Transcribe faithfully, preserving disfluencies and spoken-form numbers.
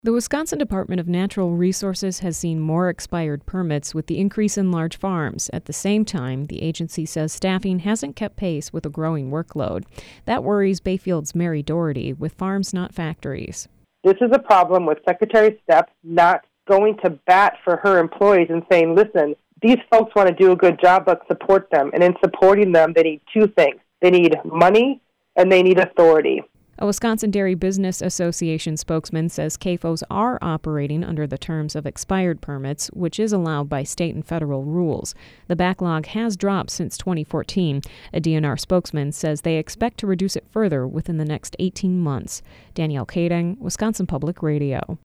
The Wisconsin Department of Natural Resources has seen more expired permits with the increase in large farms. At the same time, the agency says staffing hasn't kept pace with a growing workload. That worries Bayfield's Mary Doherty with Farms Not Factories. This is a problem with Secretary Stepp not going to bat for her employees and saying, listen, these folks want to do a good job, let's support them. And in supporting them, they need two things. They need money and they need authority. A Wisconsin Dairy Business Association spokesman says C A F Os are operating under the terms of expired permits, which is allowed by state and federal rules. The backlog has dropped since twenty fourteen. A D N R spokesman says they expect to reduce it further within the next eighteen months. Danielle Kading, Wisconsin Public Radio.